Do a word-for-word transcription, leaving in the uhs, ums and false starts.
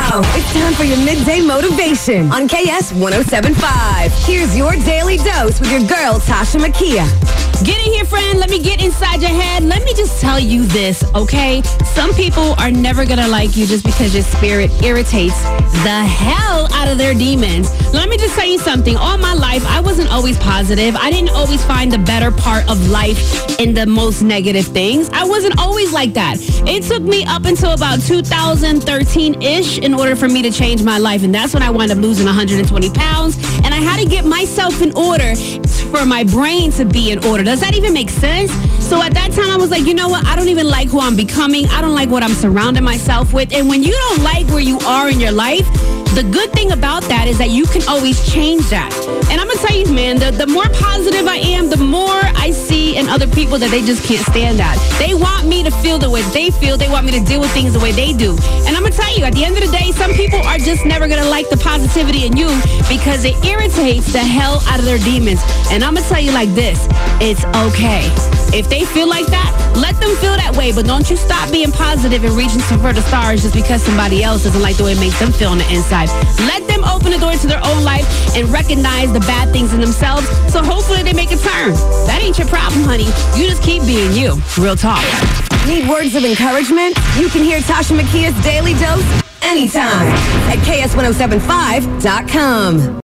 Now, it's time for your midday motivation on K S ten seventy-five. Here's your daily dose with your girl, Tasha Makia. Get in here, friend. Let me get inside your head. Let me just tell you this, okay? Some people are never going to like you just because your spirit irritates the hell out of their demons. Let me just tell you something. All my life, I wasn't always positive. I didn't always find the better part of life in the most negative things. I wasn't always like that. It took me up until about two thousand thirteen-ish in order for me to change my life. And that's when I wound up losing one hundred twenty pounds. And I had to get myself in order for my brain to be in order. Does that even make sense? So at that time, I was like, you know what? I don't even like who I'm becoming. I don't like what I'm surrounding myself with. And when you don't like where you are in your life, the good thing about that is that you can always change that. And I'm going to tell you, man, the, the more positive I am, the more I see in other people that they just can't stand that. They want me to feel the way they feel. They want me to deal with things the way they do. And I'm going to tell you, at the end of the day, some people are just never going to like the positivity in you because it irritates the hell out of their demons. And I'm going to tell you like this, it's okay. If they feel like that, let them feel that way. But don't you stop being positive and reaching for the stars just because somebody else doesn't like the way it makes them feel on the inside. Let them open the door to their own life and recognize the bad things in themselves. So hopefully they make a turn. That ain't your problem, honey. You just keep being you. Real talk. Need words of encouragement? You can hear Tasha Makia's Daily Dose anytime at K S ten seventy-five dot com.